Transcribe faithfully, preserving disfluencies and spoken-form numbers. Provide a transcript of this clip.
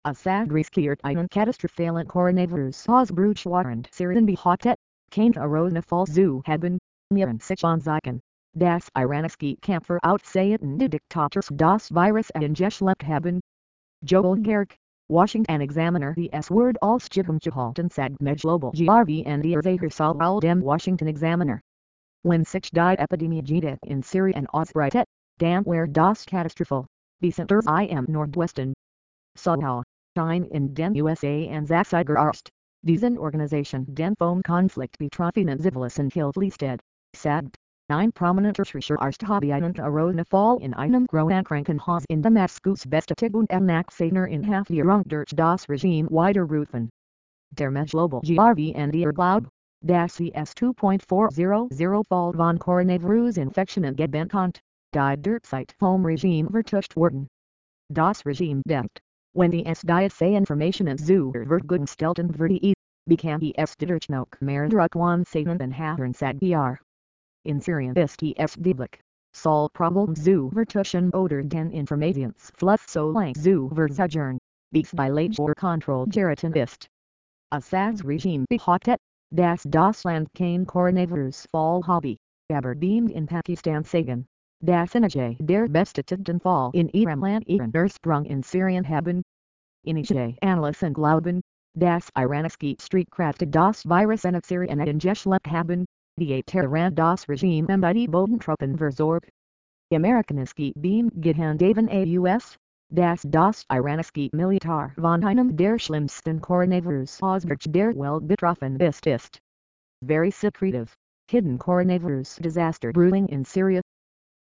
A sad riskiert einen katastrophalen coronavirus ausbruchwarend Syrian behotet, kein Fall zu haben, miren sich anzeigen. Das iranische Kämpfer aussäten die Diktators das Virus eingeschleppt haben. Joel Gerg, Washington Examiner. The S-word als gehalten sagt med global G R V and der Zahersal al dem Washington Examiner. When sich die Epidemie jedoch in Syrien ausbreitet, dann wäre das Katastrophe. Becenter im Nordwesten. Somehow, Schein in den U S A and Zaxiger Arst. Diesen Organisation den vom Konflikt betroffenen Zivilisten Hilflistead, sagt, ein prominenter Schrischer Arst habe einen Fall in einem großen Krankenhaus in Damaskus bestätigt und Nachsehner in Haftierung durch das Regime widerrufen. Der Global G R V and der Glaub, das C S two point four hundred Fall von Coronavirus-Infektionen gebenkannt, die derzeit vom Regime vertuscht wurden. Das Regime denkt, wenn die es die Informationen zur Verfügung stellten würde, bekam es dadurch noch mehr Druck on Satan than Hattern sagt er. In Syrien ist es publik. Soll Problem zu vertuschen oder den Informationsfluss so lang zu verzögern, bis die Lage Kontrolle geraten ist. Es das Regime behauptet, dass das Land kein Coronavirus-Fall habe, aber beamt in Pakistan sagen, dass einige der bestätigten Fall in ihrem Land ihren Ursprung in Syrien haben. Einige Analysten glauben, dass iranische Streitkräfte das Virus nach Syrien eingeschleppt haben, die Terran das Regime mit die Bodentruppen versorgt. Amerikanische Beam gehandhaben aus, dass das iranische Militär von einem der schlimmsten Coronavirus-Ausbrüche der Welt betroffen ist. ist. Very secretive, hidden coronavirus disaster brewing in Syria.